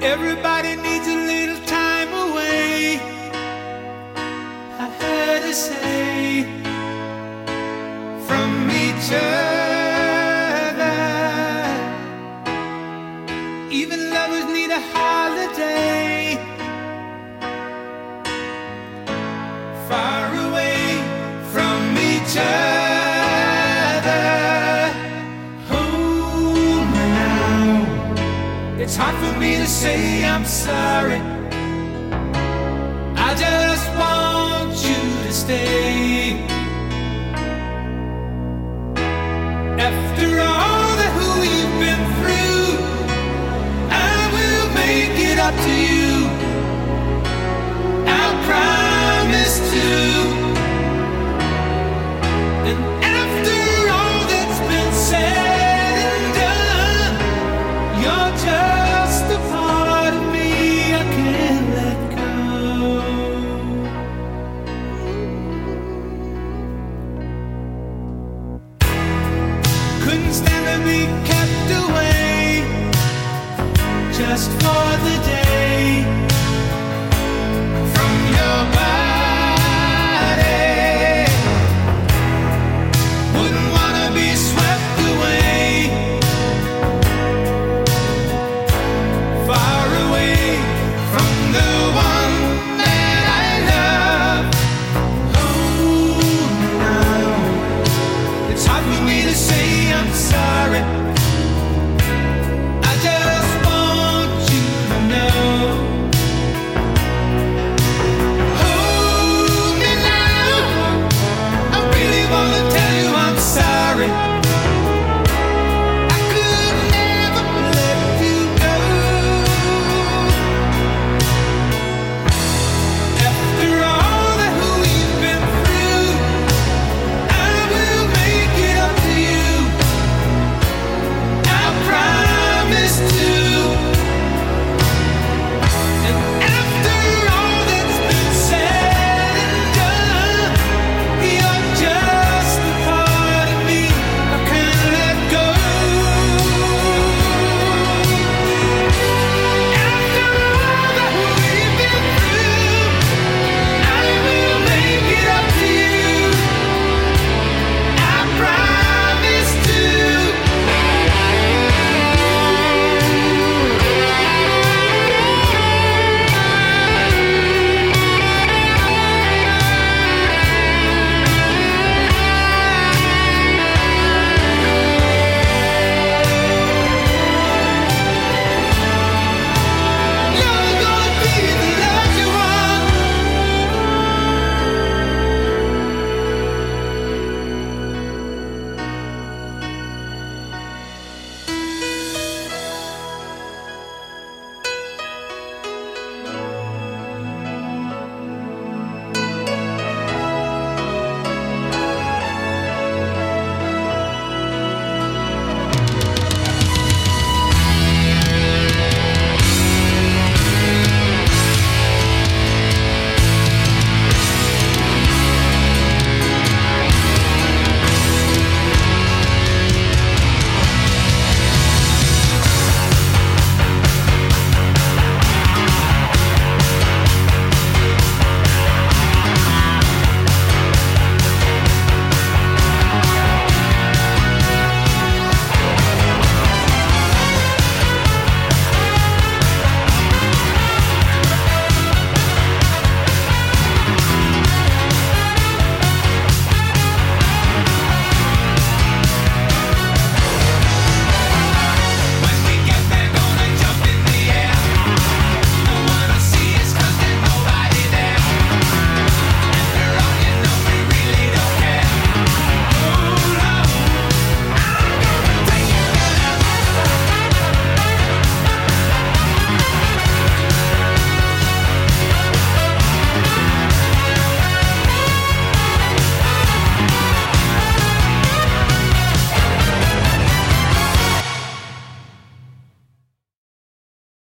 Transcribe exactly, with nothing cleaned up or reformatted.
Everybody needs a little time away, I heard her say, from each other. Even lovers need a holiday, far away from each other. Hold me now, it's hard for me to say I'm sorry. I just want you to stay. After all that we've been through, I will make it up to you. I promise to. And after all that's been said and done, you're just a part of me I can't let go. Couldn't stand to be kept away just for the day from your body. Wouldn't wanna be swept away, far away from the one that I love. Oh, now it's hard for me to say I'm sorry.